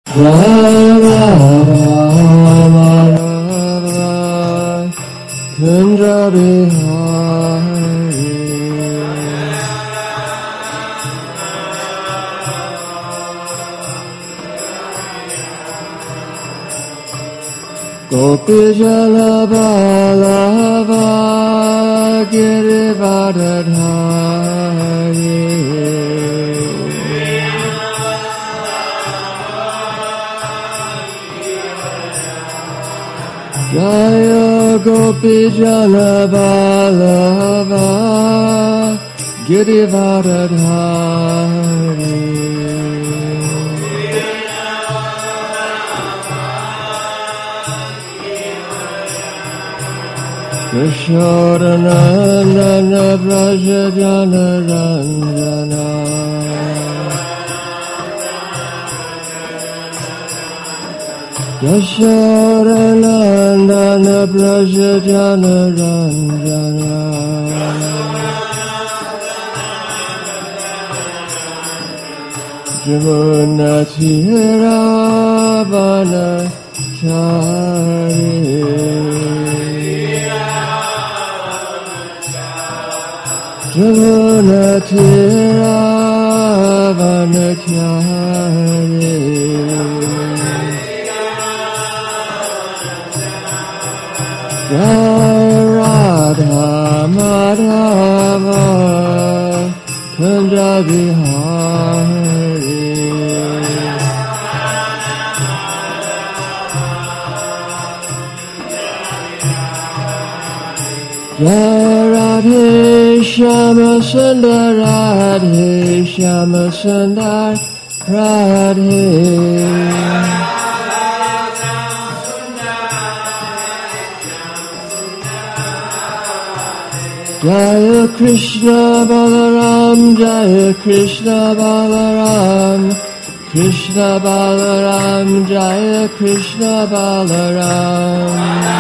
Gopi Jala Balava Girivardhari Jaya Gopi Jala Balava Girivardhari Yashodanandana Brajajana Ranjana Yashodanandana Brajajana Ranjana Jamuna Tira Bana Chari Jamuna Tira Vanachyari Jai Radha Madhava Kunja Bihari Jai Radhe Shama Sundar Radhe Shama Sundar Radhe Jaya Krishna Balaram Jaya Krishna Balaram Krishna Balaram Jaya Krishna Balaram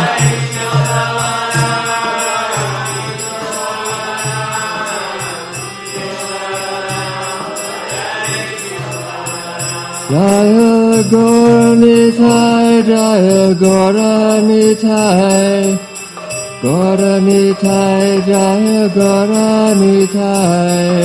Jaya Gauranitai, Jaya Gauranitai, Gauranitai, Jaya Gauranitai.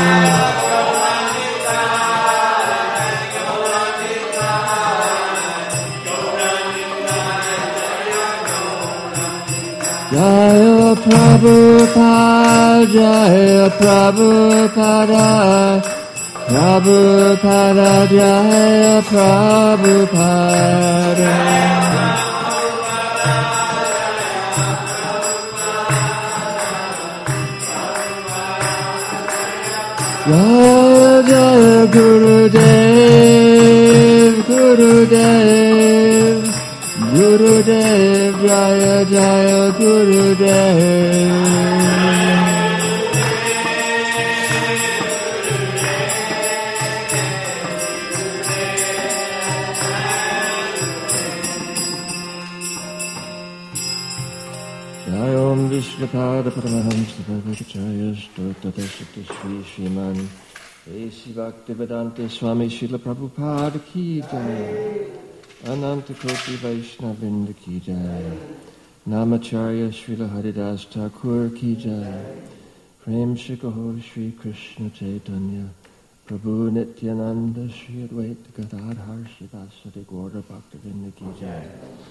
Jaya Prabhupada, Jaya Prabhupada, Prabhupada, Jaya Prabhupada. Jaya Jaya Gurudev, Gurudev, Gurudev, Jaya Jaya Gurudev. Om Vishnupada Paramahamsa Bhagavacharya Stottatashita Sri Sriman A.C. Bhaktivedanta Swami Srila Prabhupada Ki Jai Ananta Koti Vaishnavinda Ki Jai Namacharya Srila Haridas Thakur Ki Jai Prem Shikahor Sri Krishna Chaitanya Prabhu Nityananda Sri Advaita Gadadhar Srivasadi Gaura Bhaktivedanta Ki Jai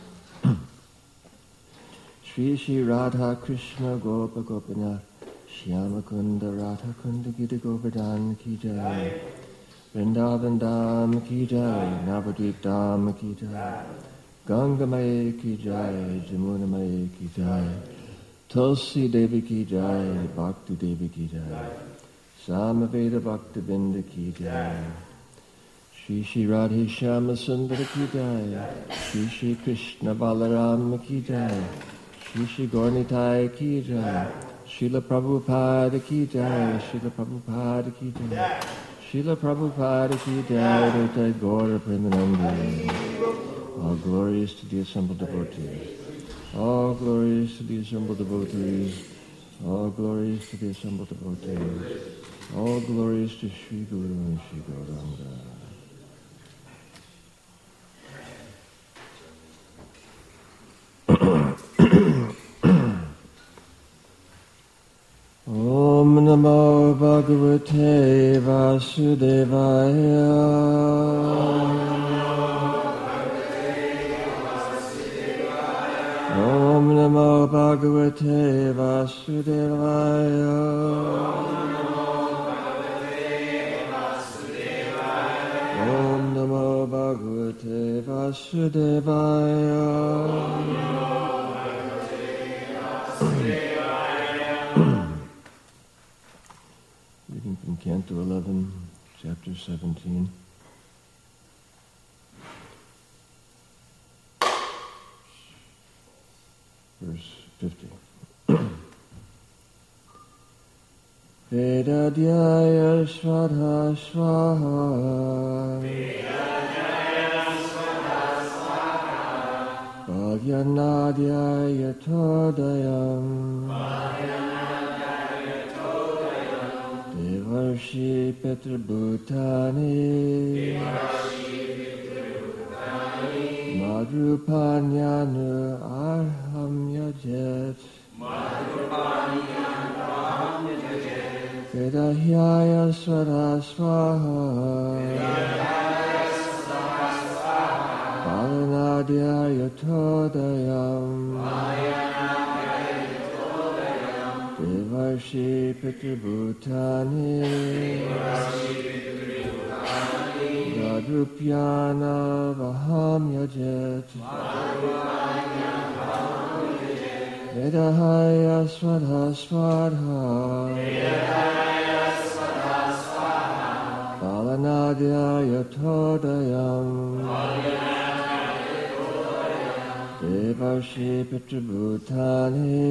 Shri Shri Radha Krishna Gopa Gopinath Shyama Kunda Radha Kunda Gita Govardhan Ki Jai Vrindavan Dham Ki Jai Navadvip Dham Ki Jai Ganga Maya Ki Jai Jamuna Maya Ki Jai Tulsi Devi Ki Jai Bhakti Devi Ki Jai Samaveda Bhakti Vinda Ki Jai Shri Shri Radhe Shyama Sundara Ki Jai Shri Shri Krishna Balaram Ki Jai Shri Shri Gauranitai Ki Jai Srila Prabhupada Ki Jai Srila Prabhupada Ki Jai Srila Prabhupada Ki Jai Rutai Gaura Premanandi. All glories to the assembled devotees. All glories to the assembled devotees. All glories to the assembled devotees. All glories to Sri Guru and Sri Gauranga. Bhagavate Vasudevaya. Om Namo Bhagavate Vasudevaya. Om Namo Bhagavate Vasudevaya. Reading from Canto 11, Chapter 17. Verse 50. Vedadhyaya Svadha Swaha. Bhagyanadhyaya Todayam. Devarshi Petrabhutani. Madrupanyanu Arham Yajet. Vedahyaya Svadha Swaha. Bhavanadhyaya Todayam. Devarshi Pitrabhutani. Madrupyana Vaham Yajet. Vedahaya Svadha Swadha. Bhavanadhyaya Todayam. Devarshi Pitrabhutani.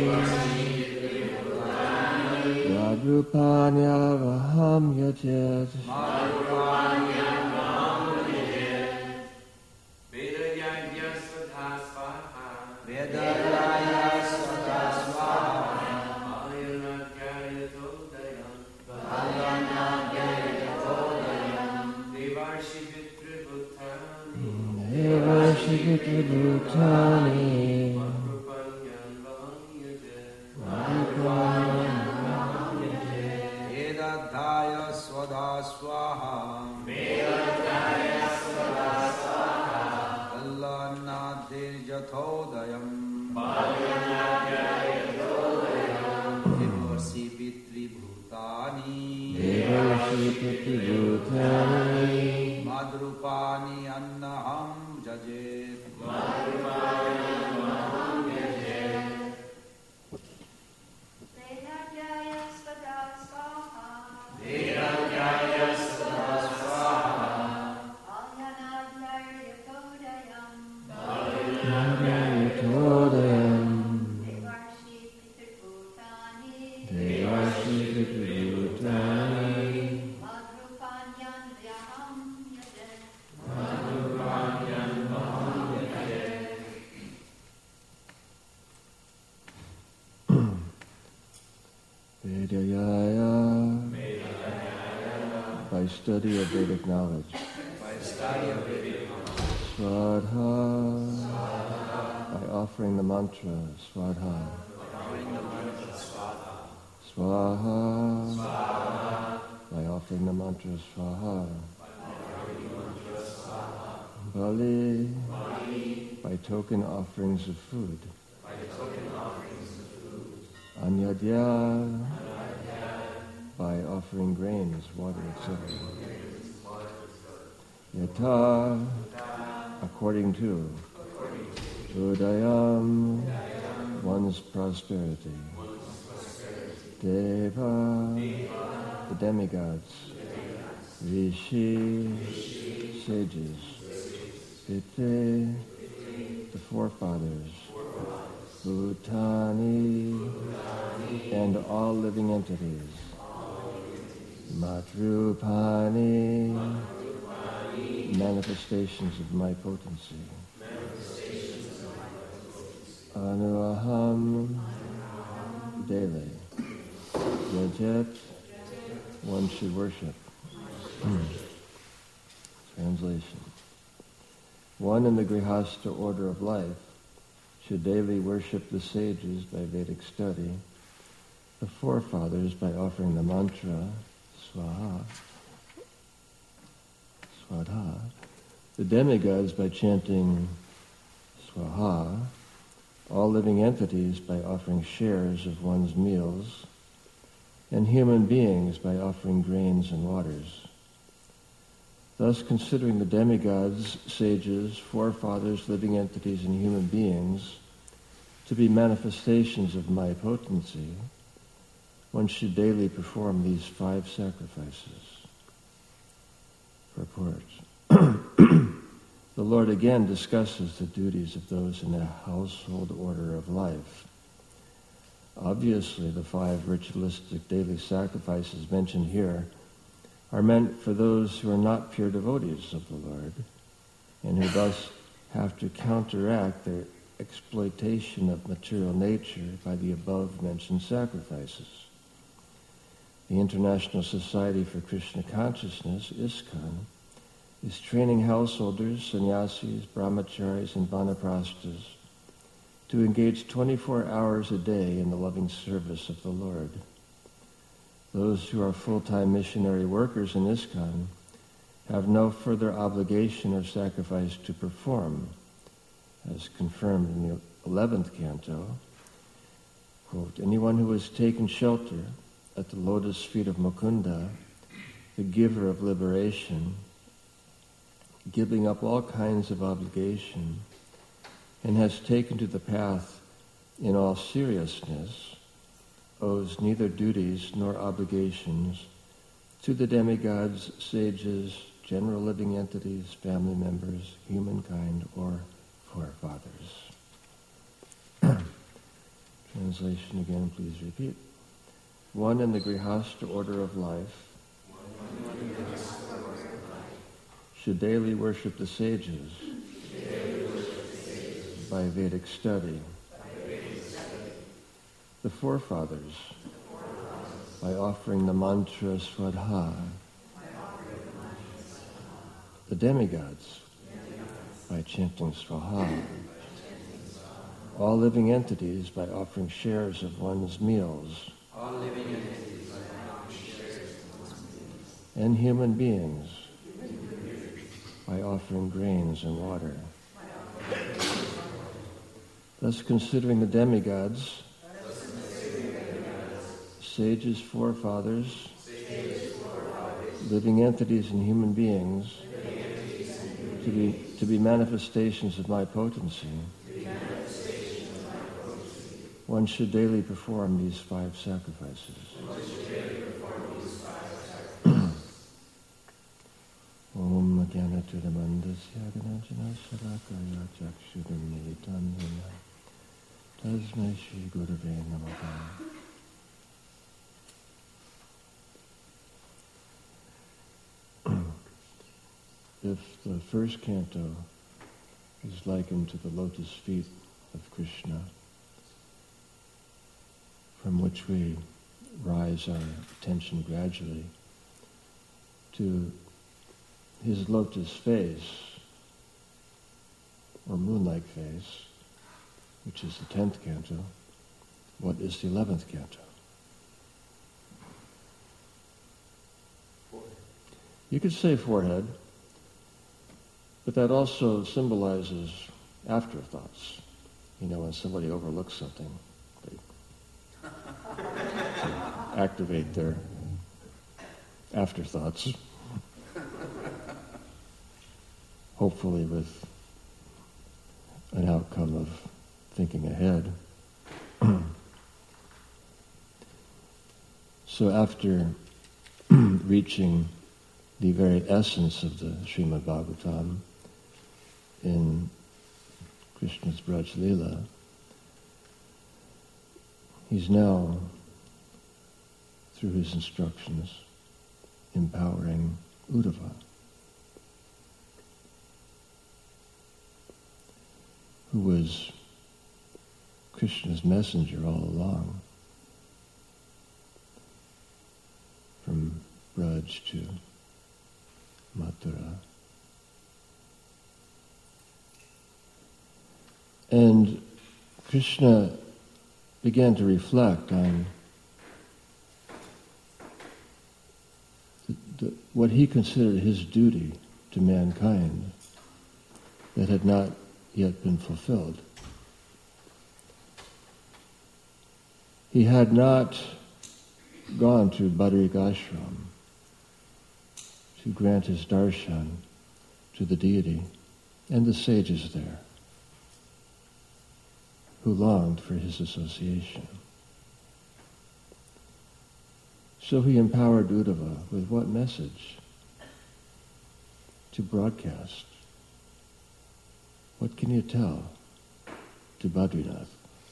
Madrupanya Vaham Yajet. Devarshi Pitrabhutani. Vedadhyaya Svadha Swaha. Allanadhyaya Todayam. Devarshi Pitrabhutani. Devarshi Pitrabhutani. Madrupani Annaham Jajet. Vedadhyaya Svadha Swaha. Bhavanadhyaya Todayam. Todayam. Devarshi Pitrabhutani. Devarshi Pitrabhutani. Madrupanyan Vyaham Yajet. Vedayaya. By study of Vedic knowledge. Svadha. By offering the mantra Svadha. Swaha. By offering the mantra Swaha. Bali. By token offerings of food. Anyadya. By offering grains, water, etc. Yata. According to. Udayam. One's prosperity. Deva. The demigods. Rishi. Sages. Pite. The forefathers. Bhutani. And all living entities. Matrupani. Manifestations of my potency. Anuaham. Daily. Yajet. One should worship. Translation. One in the Grihastha order of life should daily worship the sages by Vedic study the forefathers by offering the mantra Swaha, Swadha, the demigods by chanting Swaha, all living entities by offering shares of one's meals, and human beings by offering grains and waters. Thus, considering the demigods, sages, forefathers, living entities, and human beings to be manifestations of my potency, one should daily perform these 5 sacrifices. Purport. The Lord again discusses the duties of those in the household order of life. Obviously, the 5 ritualistic daily sacrifices mentioned here are meant for those who are not pure devotees of the Lord, and who thus have to counteract their exploitation of material nature by the above-mentioned sacrifices. The International Society for Krishna Consciousness, ISKCON, is training householders, sannyasis, brahmacharis, and vanaprasthas to engage 24 hours a day in the loving service of the Lord. Those who are full-time missionary workers in ISKCON have no further obligation or sacrifice to perform, as confirmed in the 11th canto. Quote, anyone who has taken shelter at the lotus feet of Mukunda, the giver of liberation, giving up all kinds of obligation, and has taken to the path in all seriousness, owes neither duties nor obligations to the demigods, sages, general living entities, family members, humankind, or forefathers. Translation again, please repeat. One in the Grihastha order of life should daily worship the sages by Vedic study. The forefathers by offering the mantra Swadha. The demigods by chanting Swaha. All living entities by offering shares of one's meals. And human beings by offering grains and water. Thus, considering the demigods, sages, forefathers, living entities and human beings to be manifestations of my potency, one should daily perform these 5 sacrifices. Om Jnanatiramandasya Gananjana Salakaya Chakshudamilitam Yena Tasmai Shri Gurave Namaha. If the first canto is likened to the lotus feet of Krishna, from which we rise our attention gradually to his lotus face, or moon-like face, which is the 10th canto, what is the 11th canto? Forehead. You could say forehead, but that also symbolizes afterthoughts. You know, when somebody overlooks something, they activate their afterthoughts, hopefully with an outcome of thinking ahead. So after reaching the very essence of the Srimad Bhagavatam in Krishna's Braj Leela, he's now, through his instructions, empowering Uddhava, who was Krishna's messenger all along, from Braj to Mathura. And Krishna began to reflect on what he considered his duty to mankind that had not yet been fulfilled. He had not gone to Badrik Ashram to grant his darshan to the deity and the sages there who longed for his association. So he empowered Uddhava with what message to broadcast? What can you tell to Badrinath?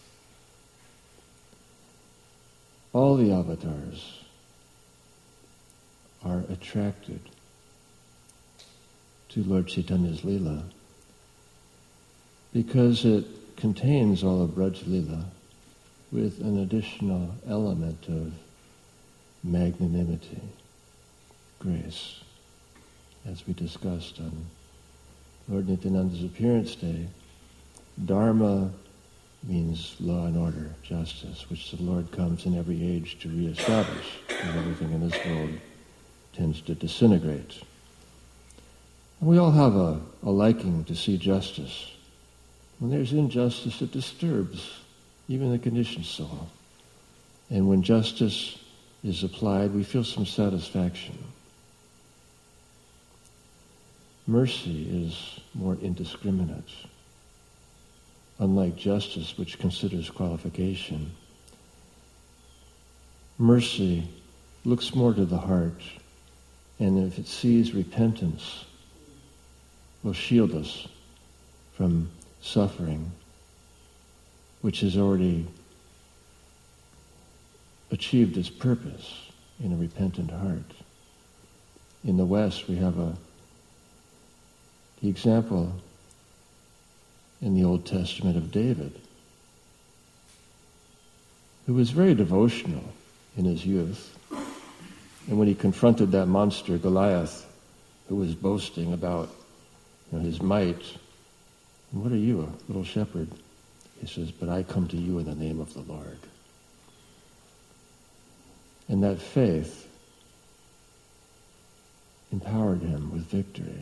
All the avatars are attracted to Lord Chaitanya's Leela because it contains all of Braj Leela with an additional element of magnanimity, grace. As we discussed on Lord Nityananda's appearance day, Dharma means law and order, justice, which the Lord comes in every age to reestablish, and everything in this world tends to disintegrate. And we all have a liking to see justice. When there's injustice, it disturbs even the conditioned soul. And when justice is applied, we feel some satisfaction. Mercy is more indiscriminate. Unlike justice, which considers qualification, mercy looks more to the heart, and if it sees repentance, will shield us from suffering, which has already achieved its purpose in a repentant heart. In the West, we have the example in the Old Testament of David, who was very devotional in his youth. And when he confronted that monster, Goliath, who was boasting about his might, "What are you, a little shepherd?" He says, "But I come to you in the name of the Lord." And that faith empowered him with victory.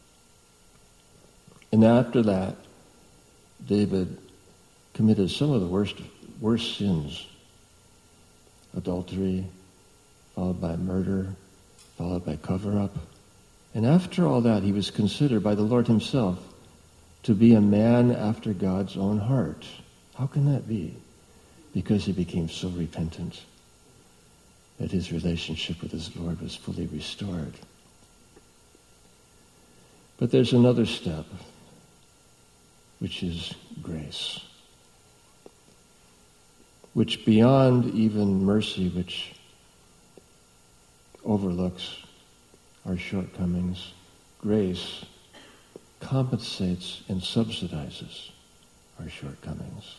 And after that, David committed some of the worst sins. Adultery, followed by murder, followed by cover-up. And after all that, he was considered by the Lord himself to be a man after God's own heart. How can that be? Because he became so repentant that his relationship with his Lord was fully restored. But there's another step, which is grace, which beyond even mercy, which overlooks our shortcomings, grace compensates and subsidizes our shortcomings.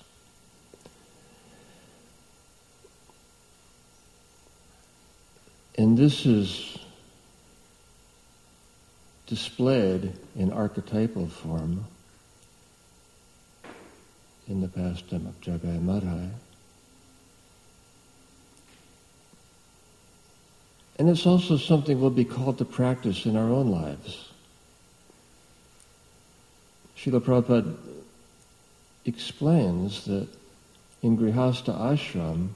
And this is displayed in archetypal form in the pastime of Jagai Madhai. And it's also something we'll be called to practice in our own lives. Srila Prabhupada explains that in Grihastha ashram,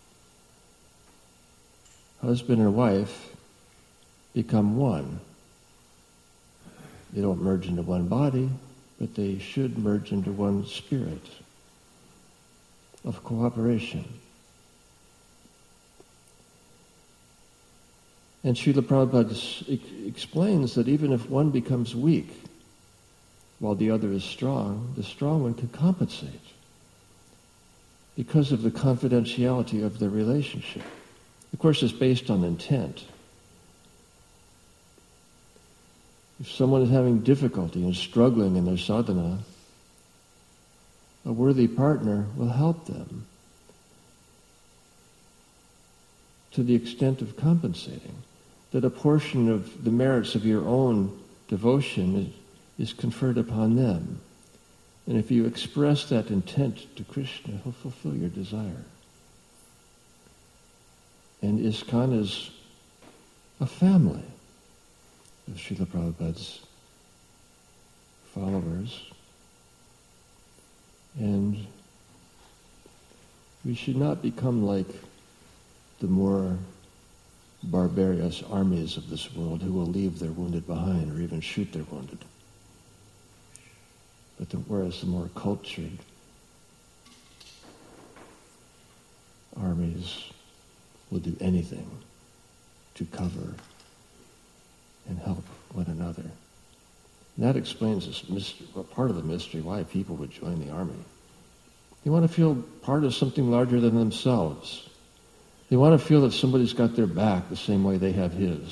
husband and wife become one. They don't merge into one body, but they should merge into one spirit of cooperation. And Srila Prabhupada explains that even if one becomes weak while the other is strong, the strong one can compensate because of the confidentiality of the relationship. Of course, it's based on intent. If someone is having difficulty and struggling in their sadhana, a worthy partner will help them to the extent of compensating, that a portion of the merits of your own devotion is conferred upon them. And if you express that intent to Krishna, he'll fulfill your desire. And ISKCON is a family. of Srila Prabhupada's followers. And we should not become like the more barbarous armies of this world who will leave their wounded behind or even shoot their wounded. But whereas the more cultured armies will do anything to cover and help one another. And that explains this mystery, part of the mystery why people would join the army. They want to feel part of something larger than themselves. They want to feel that somebody's got their back the same way they have his.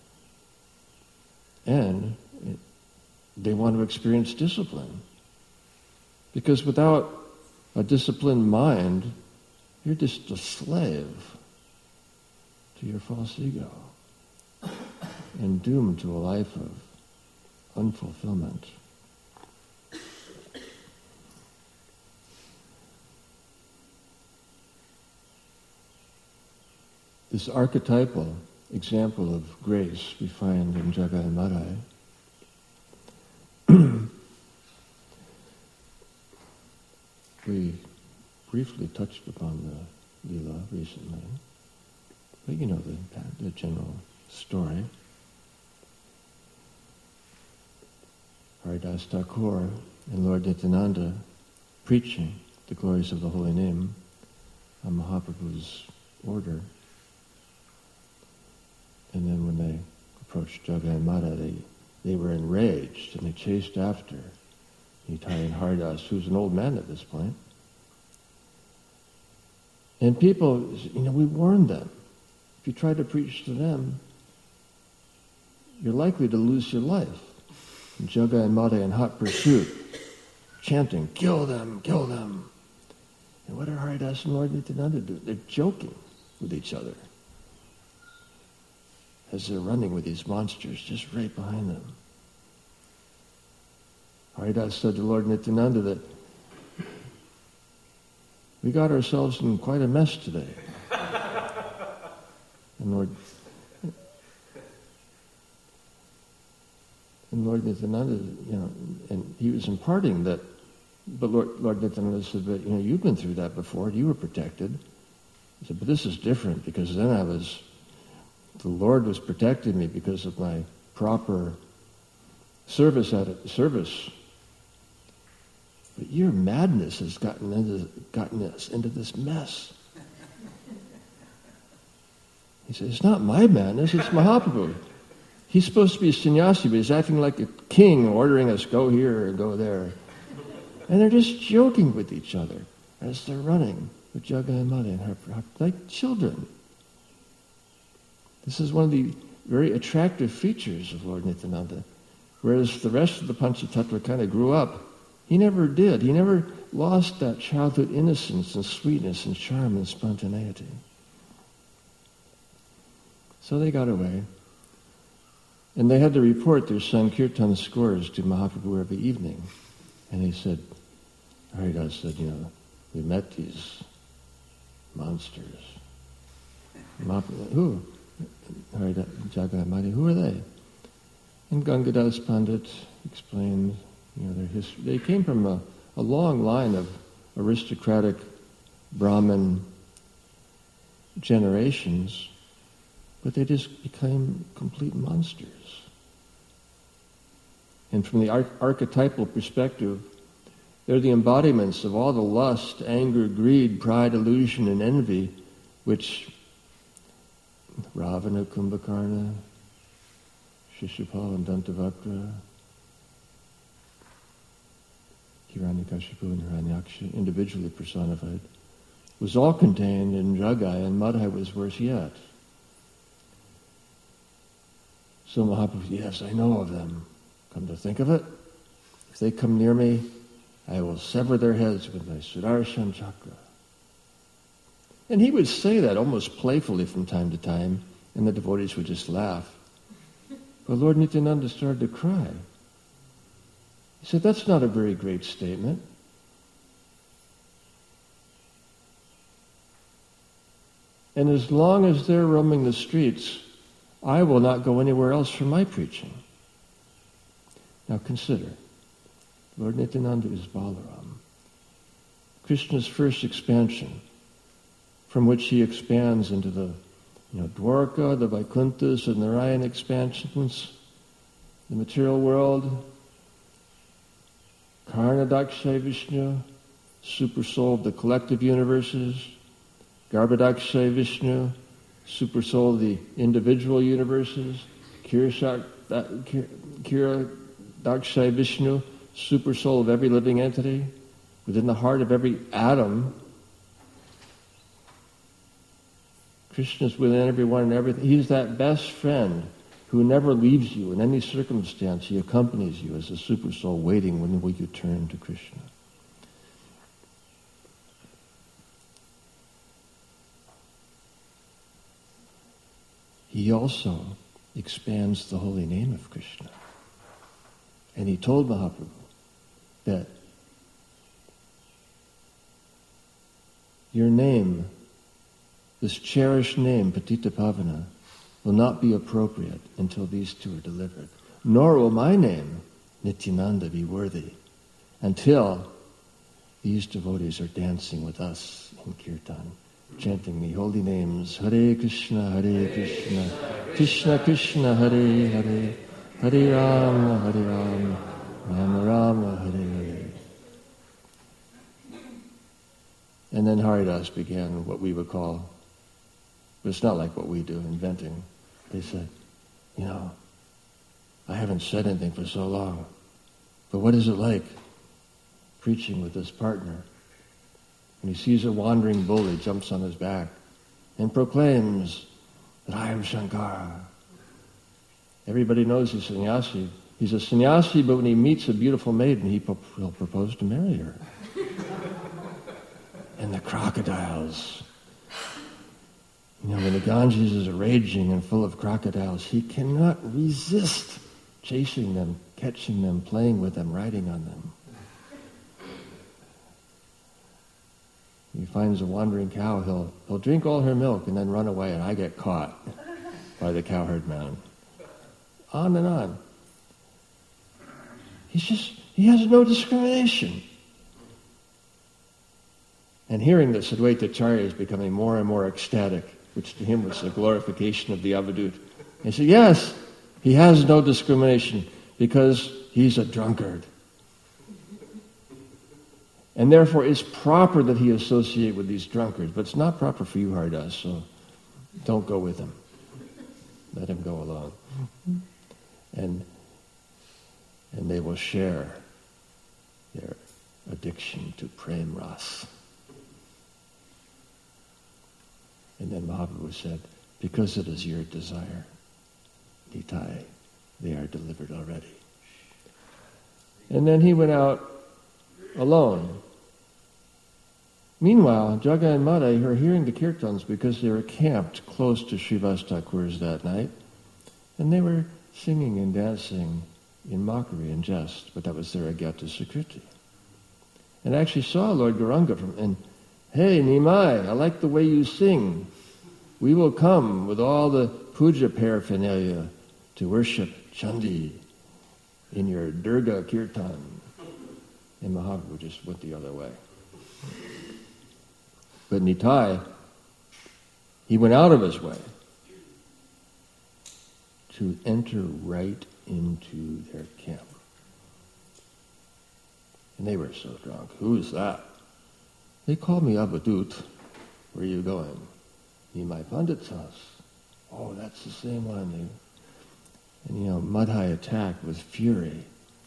And they want to experience discipline. Because without a disciplined mind, you're just a slave to your false ego and doomed to a life of unfulfillment. This archetypal example of grace we find in Jagai and Madhai. We briefly touched upon the Leela recently, but you know the general story. Haridas Thakur and Lord Nityananda preaching the glories of the holy name on Mahaprabhu's order. And then when they approached Jagai and Madhai, they were enraged and they chased after Nitai and Haridas, who's an old man at this point. And people, we warned them. If you try to preach to them, you're likely to lose your life. And Jagai and Madhai in hot pursuit, chanting, kill them, kill them. And what are Haridas and Lord Nityananda do? They're joking with each other as they're running with these monsters just right behind them. Haridas said to Lord Nityananda that we got ourselves in quite a mess today. And Lord Nityananda, and he was imparting that, but Lord Nityananda said, but you've been through that before, you were protected. He said, but this is different because then the Lord was protecting me because of my proper service. But your madness has gotten us into this mess. He said, it's not my madness, it's Mahaprabhu. He's supposed to be a sannyasi, but he's acting like a king, ordering us go here or go there. And they're just joking with each other as they're running with Jagai and Madhai and her, like children. This is one of the very attractive features of Lord Nityananda. Whereas the rest of the Panchatattva kind of grew up, he never did. He never lost that childhood innocence and sweetness and charm and spontaneity. So they got away. And they had to report their Sankirtan scores to Mahaprabhu every evening. And he said, Haridas said, we met these monsters. Mahaprabhu, who? Jagai and Madhai, who are they? And Gangadas Pandit explained, their history. They came from a long line of aristocratic Brahmin generations, but they just became complete monsters. And from the archetypal perspective, they're the embodiments of all the lust, anger, greed, pride, illusion, and envy, which Ravana, Kumbhakarna, Shishupal, and Dantavakra, Hiranyakashipu and Hiranyaksha, individually personified, was all contained in Jagai, and Madhai was worse yet. So Mahaprabhu, yes, I know of them. Come to think of it, if they come near me, I will sever their heads with my Sudarshan Chakra. And he would say that almost playfully from time to time, and the devotees would just laugh. But Lord Nityananda started to cry. He said, that's not a very great statement. And as long as they're roaming the streets, I will not go anywhere else for my preaching. Now consider, Lord Nityananda is Balaram. Krishna's first expansion, from which he expands into the Dwarka, the Vaikunthas, and Narayan expansions, the material world, Karnadakshay Vishnu, super soul of the collective universes, Garbhadakshay Vishnu, super soul of the individual universes, Kiradakshay Vishnu, super soul of every living entity, within the heart of every atom. Krishna's within everyone and everything. He's that best friend who never leaves you in any circumstance. He accompanies you as a super soul waiting when will you turn to Krishna. He also expands the holy name of Krishna. And he told Mahaprabhu that your name, this cherished name, Patita Pavana, will not be appropriate until these two are delivered. Nor will my name, Nityananda, be worthy until these devotees are dancing with us in kirtan, chanting the holy names, Hare Krishna, Krishna Krishna, Hare Hare, Hare Rama, Rama Rama, Hare Hare. And then Haridas began what we would call, but it's not like what we do, inventing. They said, I haven't said anything for so long, but what is it like preaching with this partner? When he sees a wandering bull, he jumps on his back and proclaims that I am Shankara. Everybody knows he's a sannyasi. He's a sannyasi, but when he meets a beautiful maiden, he'll propose to marry her. And the crocodiles, when the Ganges is raging and full of crocodiles, he cannot resist chasing them, catching them, playing with them, riding on them. He finds a wandering cow, he'll drink all her milk and then run away, and I get caught by the cowherd man. On and on. He has no discrimination. And hearing this, Advaita Acharya is becoming more and more ecstatic, which to him was the glorification of the Avadut. And he said, yes, he has no discrimination because he's a drunkard. And therefore it's proper that he associate with these drunkards, but it's not proper for you, Haridas, so don't go with him. Let him go alone. And they will share their addiction to prem ras. And then Mahaprabhu said, because it is your desire, Nitai, they are delivered already. And then he went out alone. Meanwhile, Jaga and Madai are hearing the kirtans because they were camped close to Srivas Thakur's that night, and they were singing and dancing in mockery and jest, but that was their Agyata Sukriti. And I actually saw Lord Gauranga and hey, Nimai, I like the way you sing. We will come with all the puja paraphernalia to worship Chandi in your Durga Kirtan. And Mahaprabhu just went the other way. But Nitai, he went out of his way to enter right into their camp. And they were so drunk. Who's that? They called me Avadut. Where are you going? Nimai Pandit's house. Oh, that's the same one. And Madhai attacked with fury.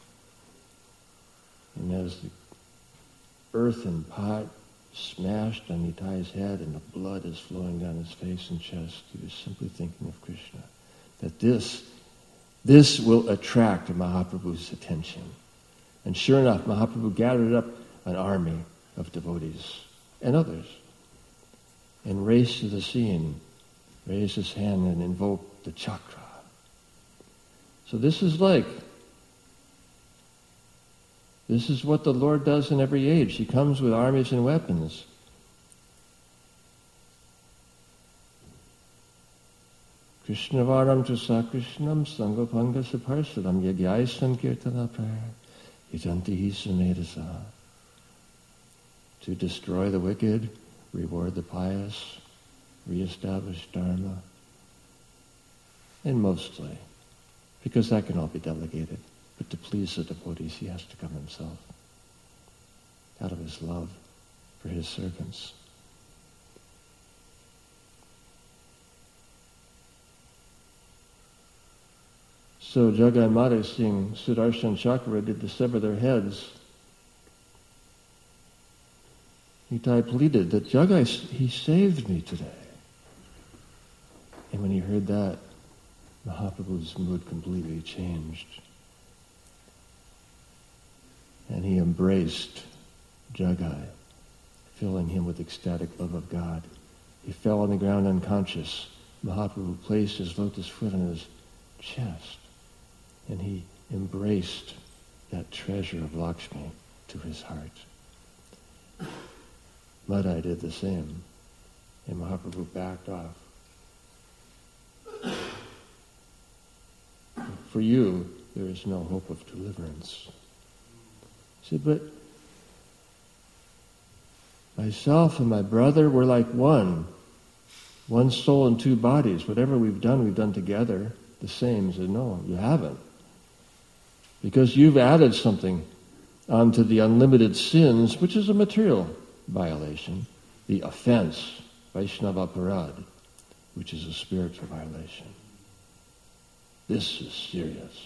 And as the earthen pot smashed on Nitai's head and the blood is flowing down his face and chest, he was simply thinking of Krishna. That this will attract Mahaprabhu's attention. And sure enough, Mahaprabhu gathered up an army of devotees and others and raced to the scene, raised his hand and invoked the chakra. So this is what the Lord does in every age. He comes with armies and Krishnavaram tu sakrishnam sangopanga saparsadam yagyai sankirtana prayer yajantihi sumedasa. To destroy the wicked, reward the pious, reestablish Dharma. And mostly, because that can all be delegated, but to please the devotees he has to come himself, out of his love for his servants. So Jagai and Madai, seeing Sudarshan Chakra did to sever their heads, Nitai pleaded that Jagai, he saved me today. And when he heard that, Mahaprabhu's mood completely changed. And he embraced Jagai, filling him with ecstatic love of God. He fell on the ground unconscious. Mahaprabhu placed his lotus foot on his chest, and he embraced that treasure of Lakshmi to his heart. Madai did the same, and Mahaprabhu backed off. For you, there is no hope of deliverance. He said, but myself and my brother, we're like one soul and two bodies. Whatever we've done together, the same. He said, no, you haven't. Because you've added something onto the unlimited sins, which is a material violation, the offense, Vaishnava Parad, which is a spiritual violation. This is serious.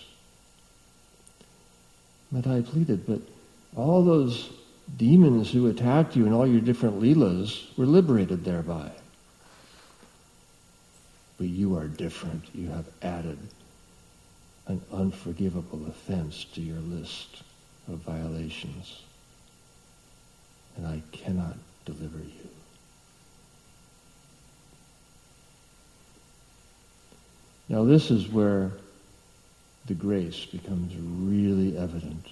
Madai pleaded, but all those demons who attacked you in all your different leelas were liberated thereby. But you are different. You have added an unforgivable offense to your list of violations. And I cannot deliver you. Now this is where the grace becomes really evident.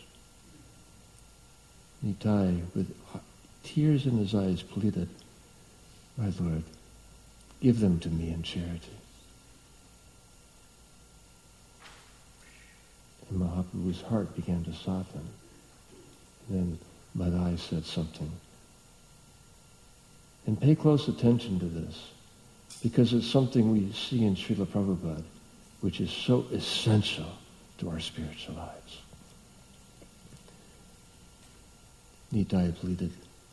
Nitai, with tears in his eyes, pleaded, my Lord, give them to me in charity. And Mahaprabhu's heart began to soften. And then Madai said something. And pay close attention to this, because it's something we see in Srila Prabhupada, which is so essential to our spiritual lives. Nitai pleaded,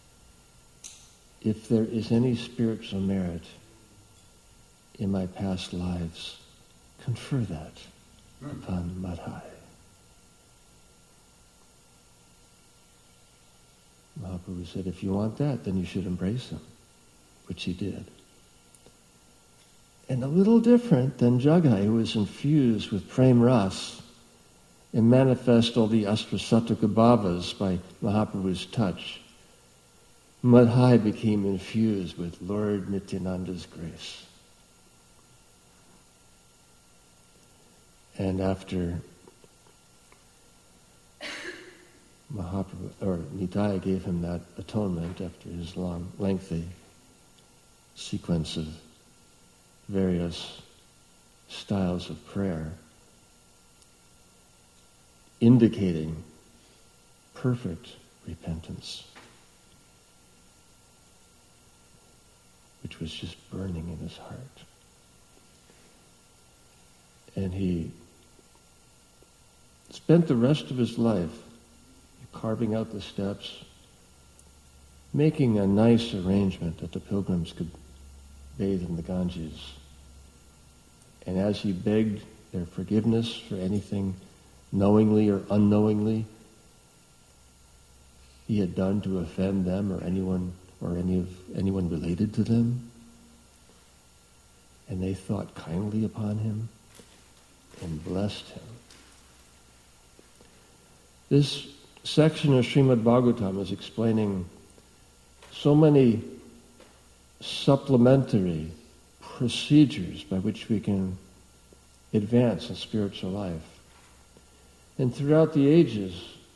if there is any spiritual merit in my past lives, confer that upon Madhai. Mahaprabhu said, if you want that, then you should embrace him, which he did. And a little different than Jagai, who was infused with Prem Ras and manifest all the Astrasattaka Bhavas by Mahaprabhu's touch. Madhai became infused with Lord Nityananda's grace. And after Mahaprabhu, or Nitai gave him that atonement after his long, lengthy sequence of various styles of prayer, indicating perfect repentance, which was just burning in his heart. And he spent the rest of his life carving out the steps, making a nice arrangement that the pilgrims could bathe in the Ganges. And as he begged their forgiveness for anything knowingly or unknowingly he had done to offend them or anyone related to them, and they thought kindly upon him and blessed him. This section of Srimad Bhagavatam is explaining so many supplementary procedures by which we can advance in spiritual life. And throughout the ages,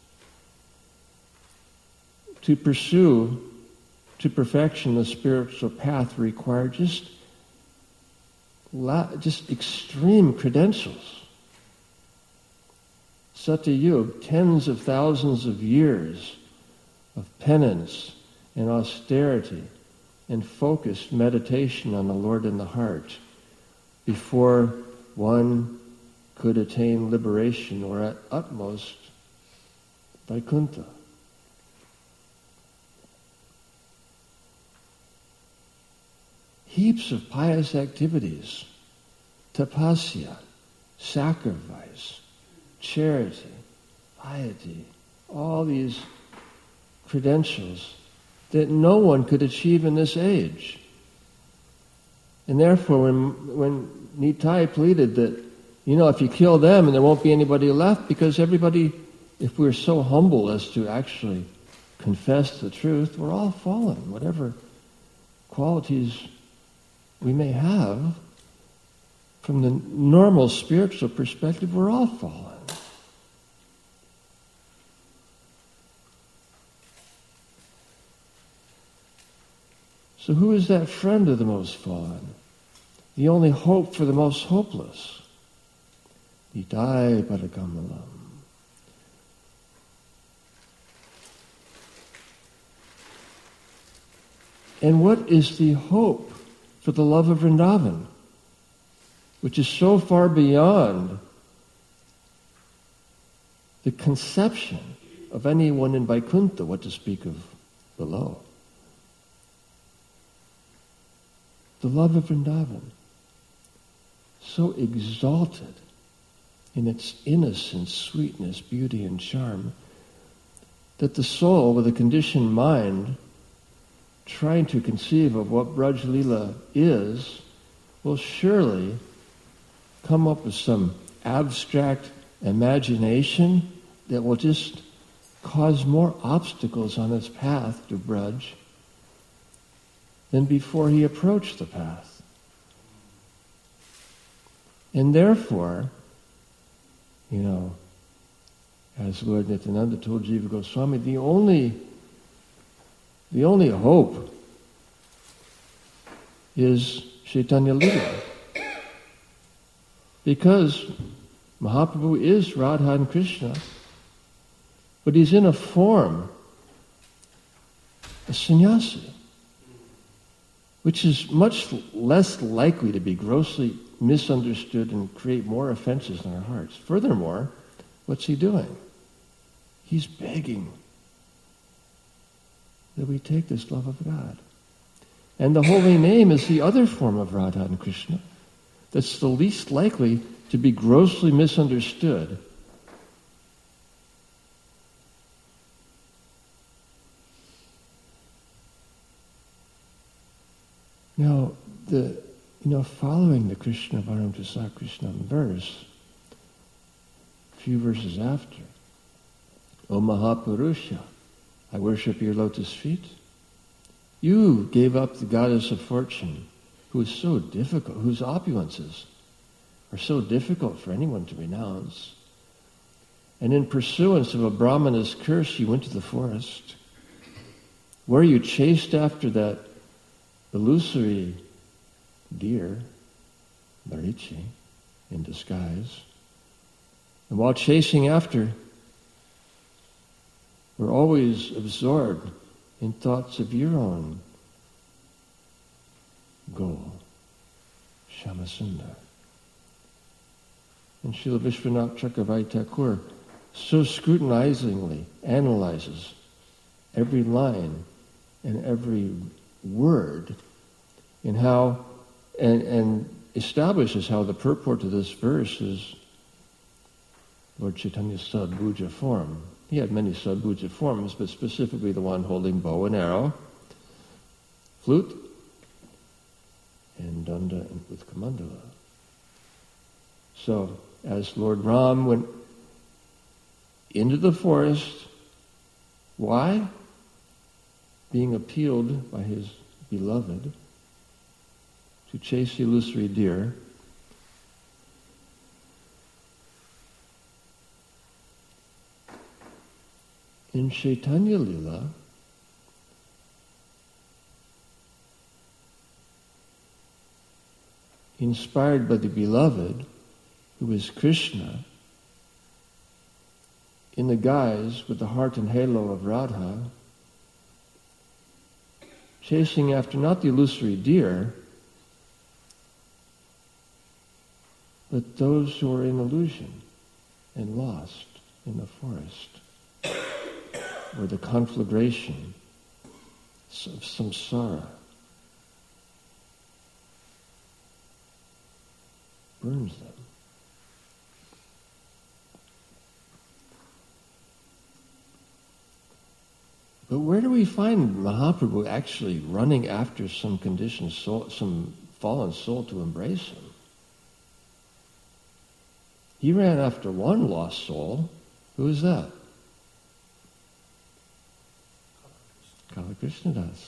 to pursue to perfection the spiritual path required just just extreme credentials. Satyayug, tens of thousands of years of penance and austerity and focused meditation on the Lord in the heart before one could attain liberation, or at utmost Vaikuntha. Heaps of pious activities, tapasya, sacrifice, charity, piety, all these credentials that no one could achieve in this age. And therefore, when Nitai pleaded that, if you kill them and there won't be anybody left, because everybody, if we're so humble as to actually confess the truth, we're all fallen. Whatever qualities we may have, from the normal spiritual perspective, we're all fallen. So who is that friend of the most fallen? The only hope for the most hopeless. Nitai Paragamalam. And what is the hope for the love of Vrindavan, which is so far beyond the conception of anyone in Vaikuntha, what to speak of below? The love of Vrindavan, so exalted in its innocence, sweetness, beauty, and charm, that the soul with a conditioned mind trying to conceive of what Braj Leela is will surely come up with some abstract imagination that will just cause more obstacles on his path to Braj than before he approached the path. And therefore, as Lord Nityananda told Jiva Goswami, the only hope is Chaitanya Lila. Because Mahaprabhu is Radha and Krishna, but he's in a form, a sannyasi, which is much less likely to be grossly misunderstood and create more offenses in our hearts. Furthermore, what's he doing? He's begging that we take this love of God. And the holy name is the other form of Radha and Krishna that's the least likely to be grossly misunderstood. Now, following the Krishna Varam Krishna verse, a few verses after, O Mahapurusha, I worship your lotus feet. You gave up the goddess of fortune, who is so difficult, whose opulences are so difficult for anyone to renounce. And in pursuance of a Brahmana's curse, you went to the forest, where you chased after that illusory deer, Marichi, in disguise. And while chasing after, we're always absorbed in thoughts of your own goal, Shyamasundar. And Srila Vishwanath Chakravarti Thakur so scrutinizingly analyzes every line and every word in how, and establishes how the purport of this verse is Lord Chaitanya's Sadbhuja form. He had many Sadbhuja forms, but specifically the one holding bow and arrow, flute, and danda with kamandala. So, as Lord Ram went into the forest, why? Being appealed by his beloved to chase the illusory deer, in Chaitanya Lila, inspired by the beloved, who is Krishna, in the guise with the heart and halo of Radha, chasing after not the illusory deer, but those who are in illusion and lost in the forest, or the conflagration of samsara burns them. But where do we find Mahaprabhu actually running after some conditioned soul, some fallen soul to embrace him? He ran after one lost soul. Who is that? Kalakrishnadas.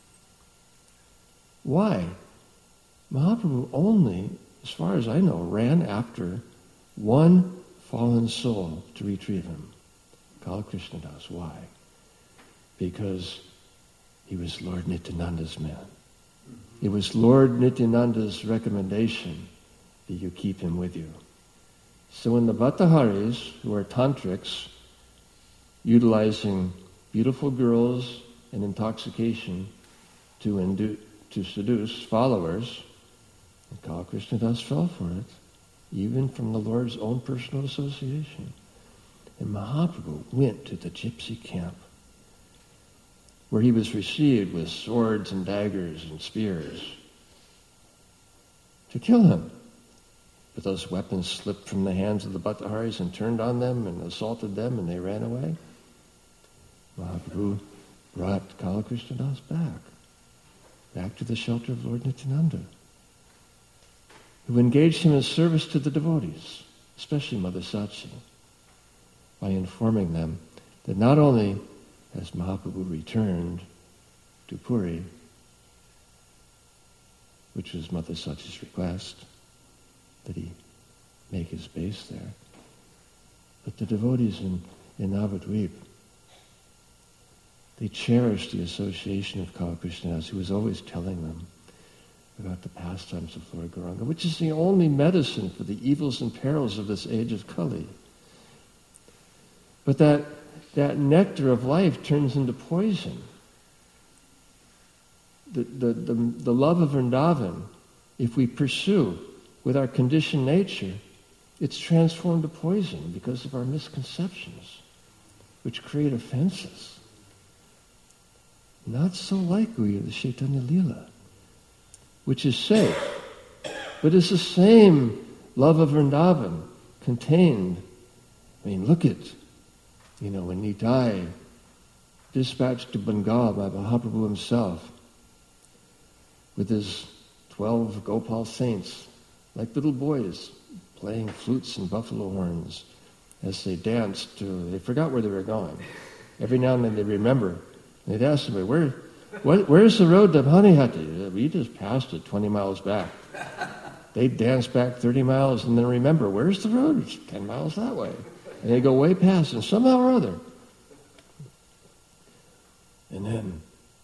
Why? Mahaprabhu only, as far as I know, ran after one fallen soul to retrieve him. Kalakrishnadas. Why? Because he was Lord Nityananda's man. It was Lord Nityananda's recommendation that you keep him with you. So when the Bhattaharis, who are tantrics, utilizing beautiful girls and intoxication to seduce followers, Kalakrishnadas fell for it, even from the Lord's own personal association. And Mahaprabhu went to the gypsy camp, where he was received with swords and daggers and spears to kill him. But those weapons slipped from the hands of the Bhattaharis and turned on them and assaulted them, and they ran away. Mahaprabhu brought Kalakrishnadas back to the shelter of Lord Nityananda, who engaged him in service to the devotees, especially Mother Sachi, by informing them that not only has Mahaprabhu returned to Puri, which was Mother Sachi's request, that he make his base there, but the devotees in Navadvip, they cherished the association of Kalakrishnadas, who was always telling them about the pastimes of Lord Gauranga, which is the only medicine for the evils and perils of this age of Kali. But that nectar of life turns into poison. The love of Vrindavan, if we pursue with our conditioned nature, it's transformed to poison because of our misconceptions, which create offenses. Not so like we are the Chaitanya Lila, which is safe, but it's the same love of Vrindavan contained. I mean, look at, when Nitai dispatched to Bengal by Mahaprabhu himself with his 12 Gopal saints, like little boys playing flutes and buffalo horns as they danced they forgot where they were going. Every now and then they remember. They'd ask me, where's the road to Panihati? We just passed it 20 miles back. They'd dance back 30 miles and then remember, where's the road? It's 10 miles that way. And they go way past, and somehow or other. And then,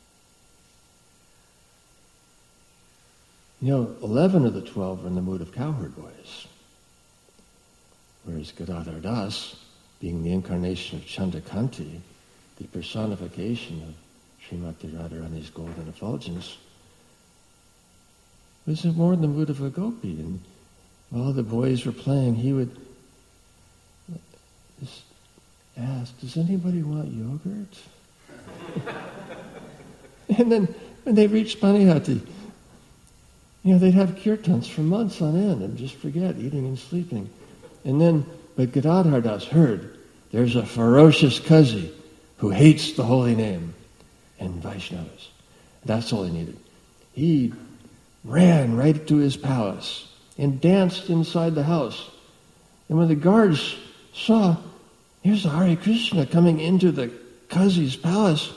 11 of the 12 are in the mood of cowherd boys. Whereas Gadadhar Das, being the incarnation of Chandakanti, the personification of Srimati Radharani's golden effulgence, was more in the mood of a gopi. And while the boys were playing, he would just ask, does anybody want yogurt? And then when they reached Panihati, they'd have kirtans for months on end and just forget eating and sleeping. But Gadadhar Das heard, there's a ferocious Kazi who hates the holy name and Vaishnavas. That's all he needed. He ran right to his palace and danced inside the house. And when the guards saw, here's the Hare Krishna coming into the Kazi's palace,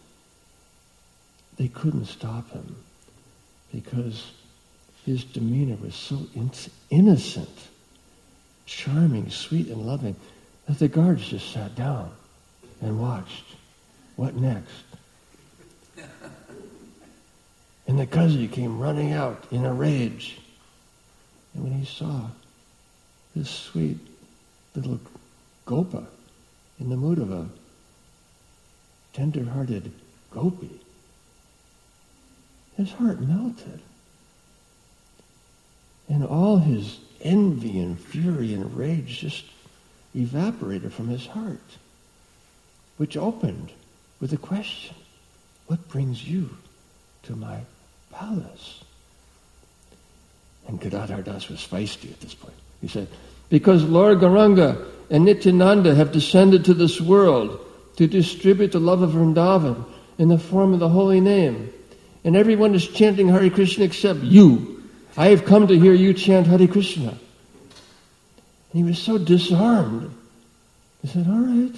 they couldn't stop him because his demeanor was so innocent, charming, sweet, and loving that the guards just sat down and watched. What next? And the Kazi came running out in a rage And when he saw this sweet little gopa in the mood of a tender-hearted gopi, his heart melted. And all his envy and fury and rage just evaporated from his heart, which opened with a question: what brings you to my palace? And Gadadhar Das was feisty at this point. He said, because Lord Gauranga and Nityananda have descended to this world to distribute the love of Vrindavan in the form of the holy name. And everyone is chanting Hare Krishna except you. I have come to hear you chant Hare Krishna. And he was so disarmed. He said, all right.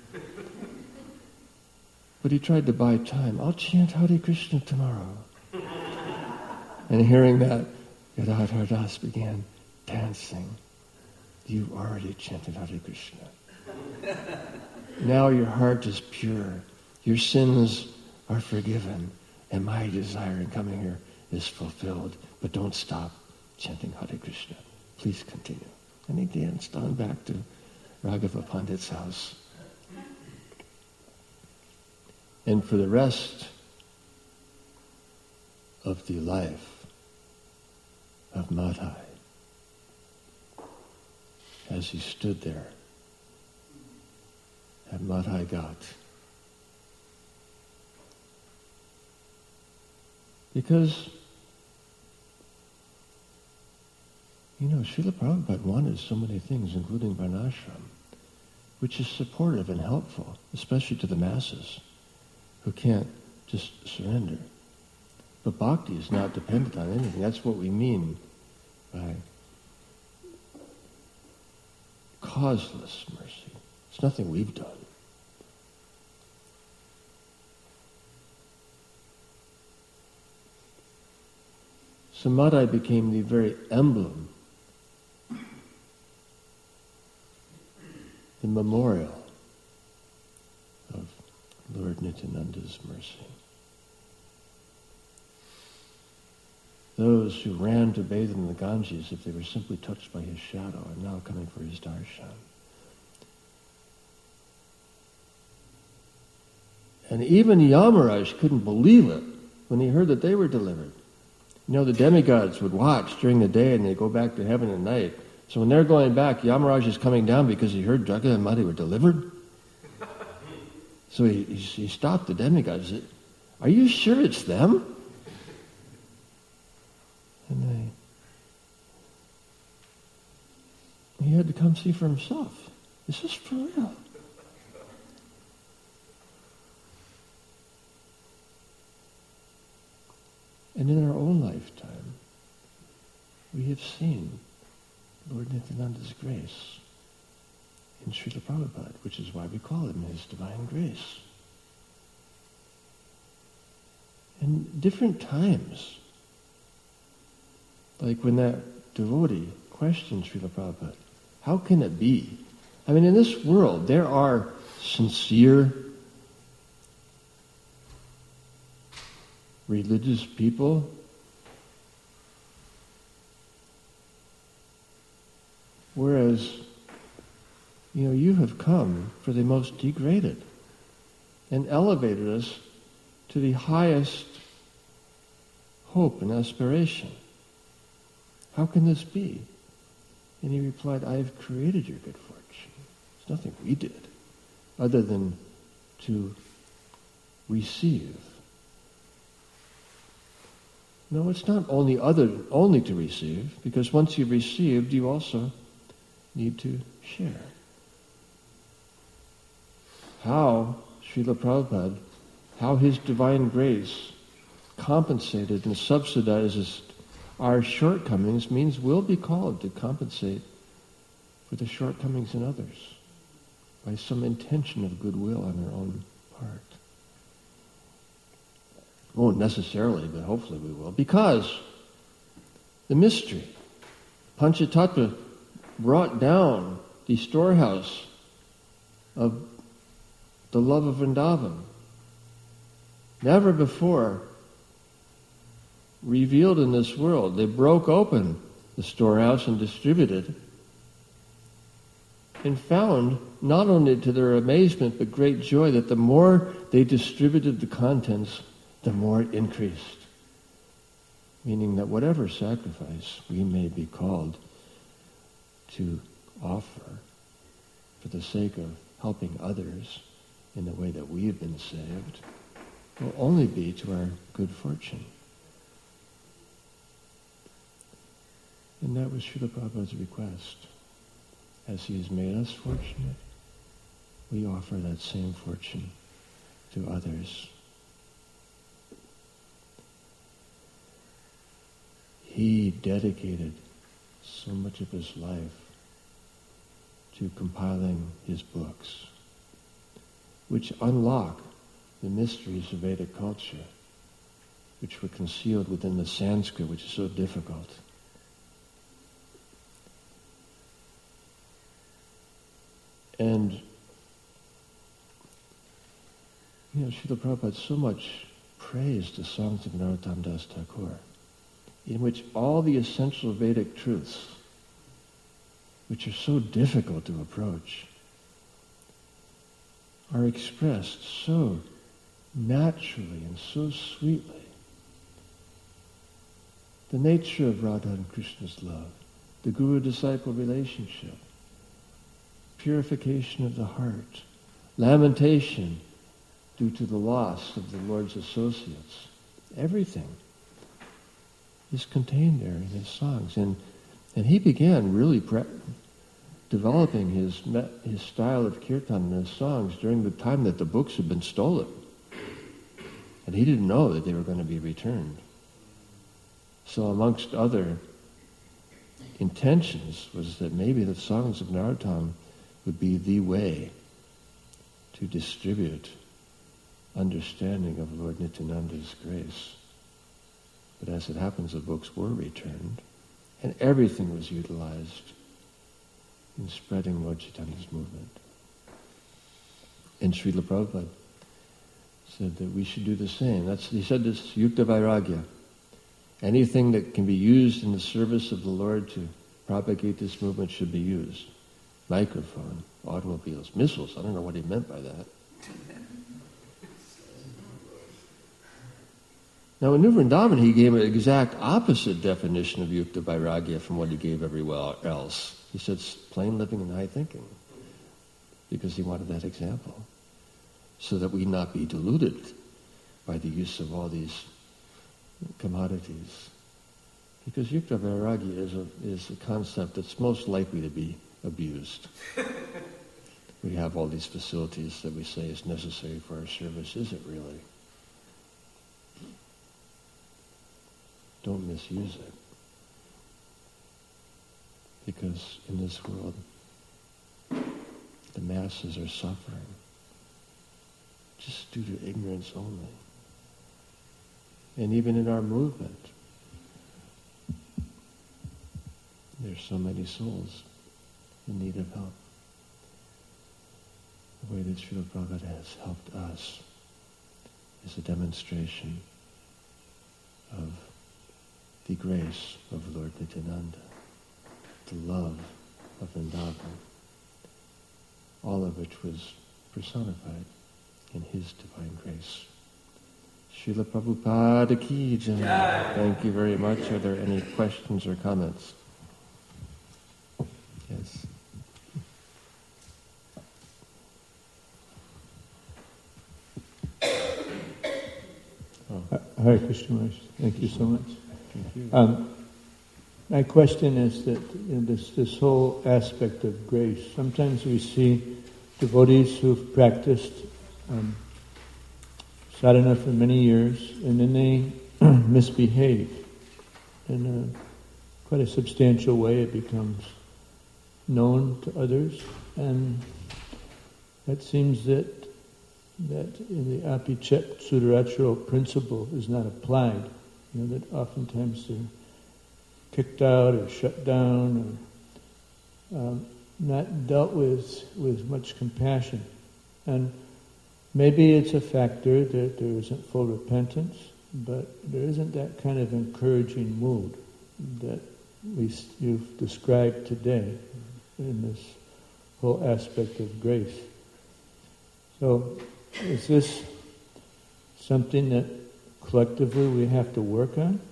But he tried to buy time. I'll chant Hare Krishna tomorrow. And hearing that, Gadadhar Das began dancing. You already chanted Hare Krishna. Now your heart is pure. Your sins are forgiven. And my desire in coming here is fulfilled. But don't stop chanting Hare Krishna. Please continue. And he danced on back to Raghava Pandit's house. And for the rest of the life of Madhai, as he stood there at Madhai Ghat, because, Srila Prabhupada wanted so many things, including Varnashram, which is supportive and helpful, especially to the masses who can't just surrender. But bhakti is not dependent on anything. That's what we mean by causeless mercy. It's nothing we've done. So Madhai became the very emblem, the memorial of Lord Nityananda's mercy. Those who ran to bathe in the Ganges if they were simply touched by his shadow are now coming for his darshan. And even Yamaraj couldn't believe it when he heard that they were delivered. The demigods would watch during the day and they'd go back to heaven at night. So when they're going back, Yamaraj is coming down because he heard Jagat and Madhai were delivered. So he stopped the demigods. Are you sure it's them? And he had to come see for himself. Is this for real? And in our own lifetime, we have seen Lord Nityananda's grace in Srila Prabhupada, which is why we call him His Divine Grace. And different times, like when that devotee questioned Srila Prabhupada, how can it be? I mean, in this world, there are sincere religious people whereas, you have come for the most degraded and elevated us to the highest hope and aspiration. How can this be? And he replied, I have created your good fortune. It's nothing we did other than to receive. No, it's not only to receive, because once you've received, you also need to share. How Srila Prabhupada, how His divine grace compensated and subsidizes our shortcomings means we'll be called to compensate for the shortcomings in others by some intention of goodwill on our own part. Won't necessarily, but hopefully we will. Because the mystery, Panchatattva brought down the storehouse of the love of Vrindavan. Never before revealed in this world. They broke open the storehouse and distributed, and found, not only to their amazement but great joy, that the more they distributed the contents, the more it increased. Meaning that whatever sacrifice we may be called to offer for the sake of helping others in the way that we have been saved, will only be to our good fortune. And that was Srila Prabhupada's request. As he has made us fortunate, we offer that same fortune to others. He dedicated so much of his life to compiling his books, which unlock the mysteries of Vedic culture, which were concealed within the Sanskrit, which is so difficult. And, Srila Prabhupada so much praised the songs of Narottam Das Thakur, in which all the essential Vedic truths, which are so difficult to approach, are expressed so naturally and so sweetly. The nature of Radha and Krishna's love, the guru-disciple relationship, purification of the heart, lamentation due to the loss of the Lord's associates, everything is contained there in his songs. And he began really developing his style of kirtan and his songs during the time that the books had been stolen. And he didn't know that they were going to be returned. So amongst other intentions was that maybe the songs of Narottam would be the way to distribute understanding of Lord Nityananda's grace. But as it happens, the books were returned, and everything was utilized in spreading Lord Chaitanya's movement. And Srila Prabhupada said that we should do the same. He said this, Yukta Vairagya. Anything that can be used in the service of the Lord to propagate this movement should be used. Microphone, automobiles, missiles. I don't know what he meant by that. Now in New Vrindavan he gave an exact opposite definition of Yukta Vairagya from what he gave everywhere else. He said plain living and high thinking, because he wanted that example, so that we not be deluded by the use of all these commodities. Because Yukta Vairagya is a concept that's most likely to be abused. We have all these facilities that we say is necessary for our service. Is it really? Don't misuse it. Because in this world, the masses are suffering just due to ignorance only. And even in our movement, there's so many souls in need of help. The way that Srila Prabhupada has helped us is a demonstration of the grace of Lord Nityananda, the love of Vrindavan, all of which was personified in his divine grace. Srila Prabhupada ki jai. Thank you very much. Are there any questions or comments? Yes. Hare Krishna Maharaj. Thank you so much. Thank you. My question is that this whole aspect of grace, sometimes we see devotees who've practiced sadhana for many years, and then they misbehave in quite a substantial way. It becomes known to others, and that seems that in the Apichet Sudaracharo principle is not applied. That oftentimes they're kicked out or shut down or not dealt with much compassion. And maybe it's a factor that there isn't full repentance, but there isn't that kind of encouraging mood that you've described today in this whole aspect of grace. So, is this something that collectively we have to work on?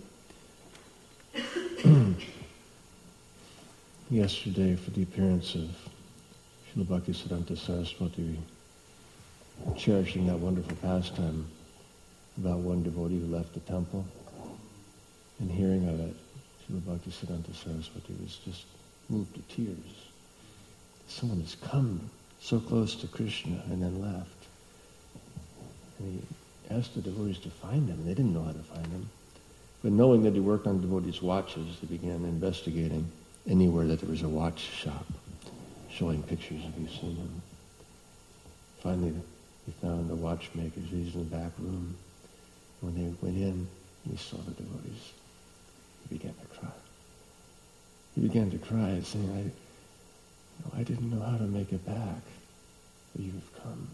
Yesterday, for the appearance of Srila Bhaktisiddhanta Saraswati, cherishing that wonderful pastime about one devotee who left the temple, and hearing of it, Srila Bhaktisiddhanta Saraswati was just moved to tears. Someone has come so close to Krishna and then left. And he asked the devotees to find him. They didn't know how to find him. But knowing that he worked on devotees' watches, they began investigating anywhere that there was a watch shop, showing pictures of you seeing him. Finally, he found a watchmaker. He's in the back room. When they went in, he saw the devotees. He began to cry. He began to cry, saying, I didn't know how to make it back, but you've come.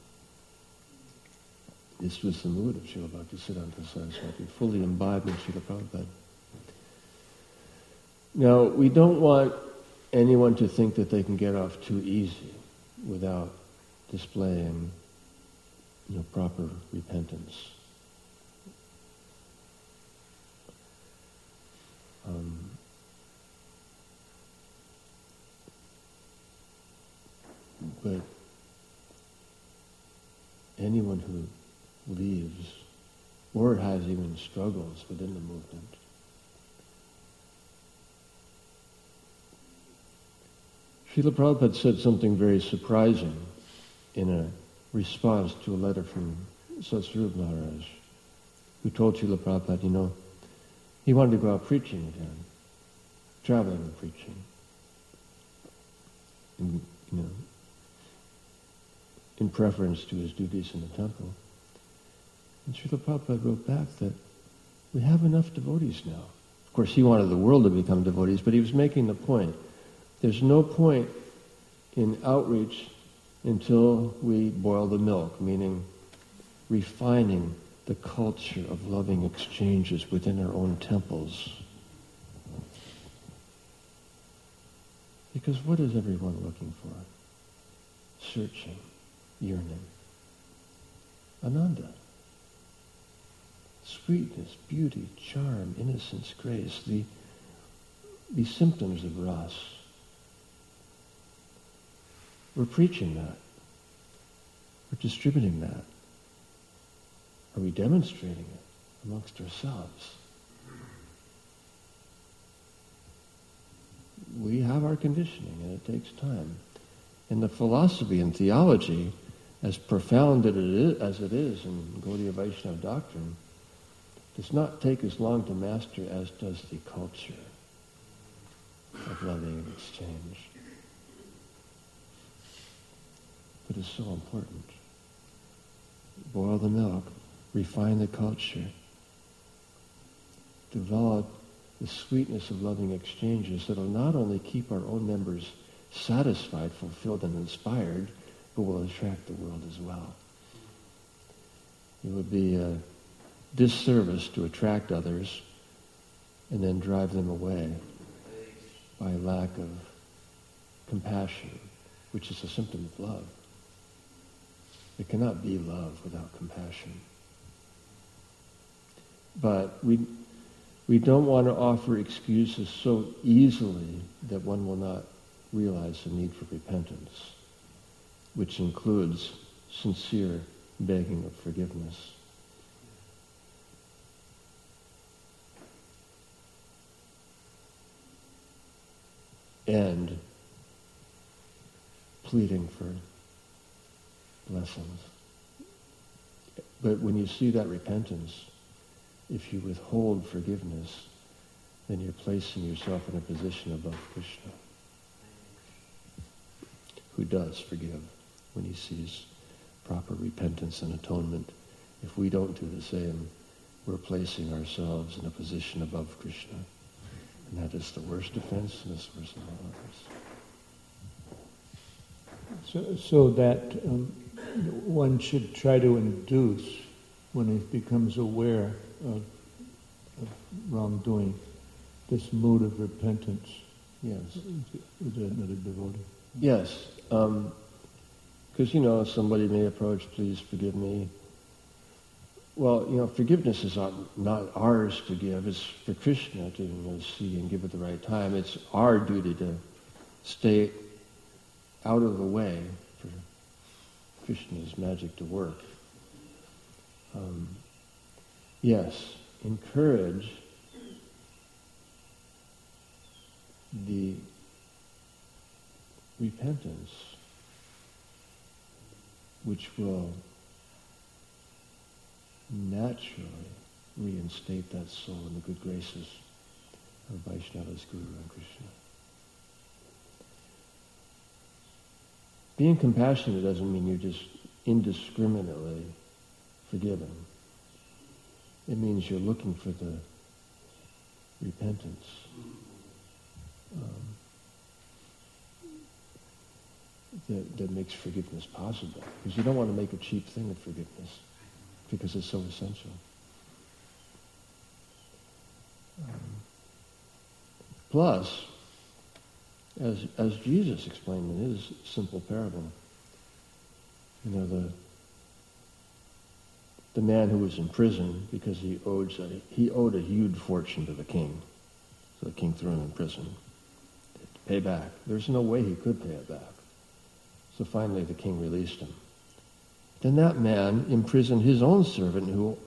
This was the mood of Srila Bhaktisiddhanta Saraswati, fully imbibed in Srila Prabhupada. Now, we don't want anyone to think that they can get off too easy without displaying, proper repentance. But anyone who leaves or has even struggles within the movement, Srila Prabhupada said something very surprising in a response to a letter from Satsvarup Maharaj, who told Srila Prabhupada, he wanted to go out preaching again, traveling and preaching. And, in preference to his duties in the temple. And Srila Prabhupada wrote back that we have enough devotees now. Of course, he wanted the world to become devotees, but he was making the point. There's no point in outreach until we boil the milk, meaning refining the culture of loving exchanges within our own temples. Because what is everyone looking for? Searching, yearning. Ananda. Sweetness, beauty, charm, innocence, grace, the symptoms of rasa. We're preaching that. We're distributing that. Are we demonstrating it amongst ourselves? We have our conditioning, and it takes time. And the philosophy and theology, as profound as it is in Gaudiya Vaishnava doctrine, does not take as long to master as does the culture of loving and exchange. But it's so important. Boil the milk, refine the culture, develop the sweetness of loving exchanges that will not only keep our own members satisfied, fulfilled, and inspired, but will attract the world as well. It would be a disservice to attract others and then drive them away by lack of compassion, which is a symptom of love. There cannot be love without compassion. But we don't want to offer excuses so easily that one will not realize the need for repentance, which includes sincere begging of forgiveness. And pleading for blessings. But when you see that repentance, if you withhold forgiveness, then you're placing yourself in a position above Krishna, who does forgive when he sees proper repentance and atonement. If we don't do the same, we're placing ourselves in a position above Krishna. And that is the worst offense and the source of all others. So that one should try to induce, when he becomes aware of wrongdoing, this mood of repentance Yes. with another devotee. Yes. Because, somebody may approach, please forgive me. Well, forgiveness is not ours to give. It's for Krishna to see and give at the right time. It's our duty to stay out of the way for Krishna's magic to work. Yes, encourage the repentance which will naturally reinstate that soul in the good graces of Vaishnava's Guru and Krishna. Being compassionate doesn't mean you're just indiscriminately forgiven. It means you're looking for the repentance. That makes forgiveness possible. Because you don't want to make a cheap thing of forgiveness, because it's so essential. Plus, as Jesus explained in his simple parable, the man who was in prison because he owed a huge fortune to the king. So the king threw him in prison to pay back. There's no way he could pay it back. So finally the king released him. Then that man imprisoned his own servant who